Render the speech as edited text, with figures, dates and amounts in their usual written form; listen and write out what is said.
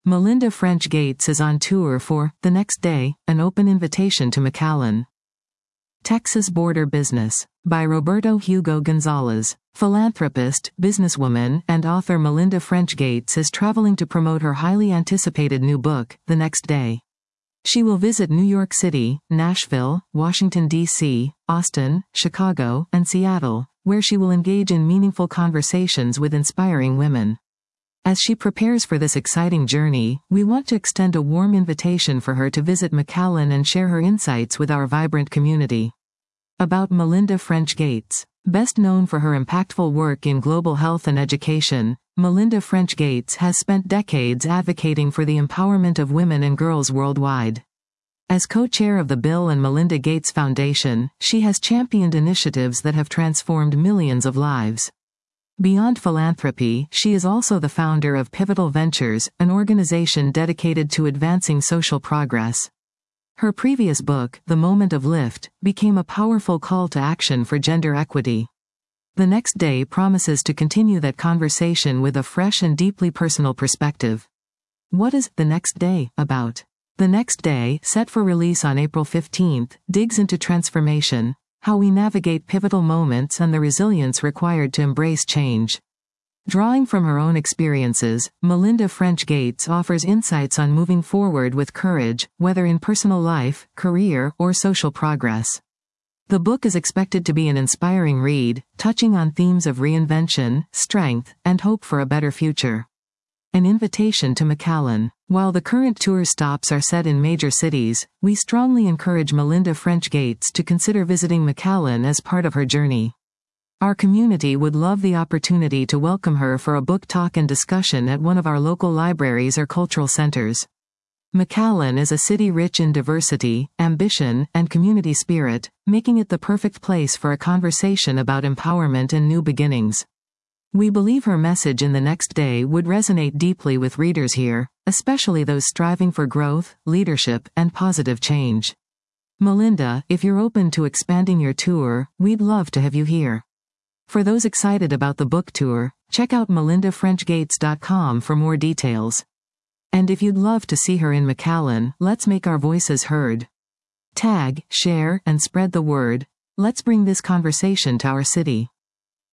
Melinda French Gates is on tour for The Next Day, an open invitation to McAllen. Texas Border Business, by Roberto Hugo Gonzalez. Philanthropist, businesswoman, and author Melinda French Gates is traveling to promote her highly anticipated new book, The Next Day. She will visit New York City, Nashville, Washington, D.C., Austin, Chicago, and Seattle, where she will engage in meaningful conversations with inspiring women. As she prepares for this exciting journey, we want to extend a warm invitation for her to visit McAllen and share her insights with our vibrant community. About Melinda French Gates. Best known for her impactful work in global health and education, Melinda French Gates has spent decades advocating for the empowerment of women and girls worldwide. As co-chair of the Bill and Melinda Gates Foundation, she has championed initiatives that have transformed millions of lives. Beyond philanthropy, she is also the founder of Pivotal Ventures, an organization dedicated to advancing social progress. Her previous book, The Moment of Lift, became a powerful call to action for gender equity. The Next Day promises to continue that conversation with a fresh and deeply personal perspective. What is The Next Day about? The Next Day, set for release on April 15, digs into transformation, how we navigate pivotal moments and the resilience required to embrace change. Drawing from her own experiences, Melinda French Gates offers insights on moving forward with courage, whether in personal life, career, or social progress. The book is expected to be an inspiring read, touching on themes of reinvention, strength, and hope for a better future. An invitation to McAllen. While the current tour stops are set in major cities, we strongly encourage Melinda French Gates to consider visiting McAllen as part of her journey. Our community would love the opportunity to welcome her for a book talk and discussion at one of our local libraries or cultural centers. McAllen is a city rich in diversity, ambition, and community spirit, making it the perfect place for a conversation about empowerment and new beginnings. We believe her message in The Next Day would resonate deeply with readers here, especially those striving for growth, leadership, and positive change. Melinda, if you're open to expanding your tour, we'd love to have you here. For those excited about the book tour, check out melindafrenchgates.com for more details. And if you'd love to see her in McAllen, let's make our voices heard. Tag, share, and spread the word. Let's bring this conversation to our city.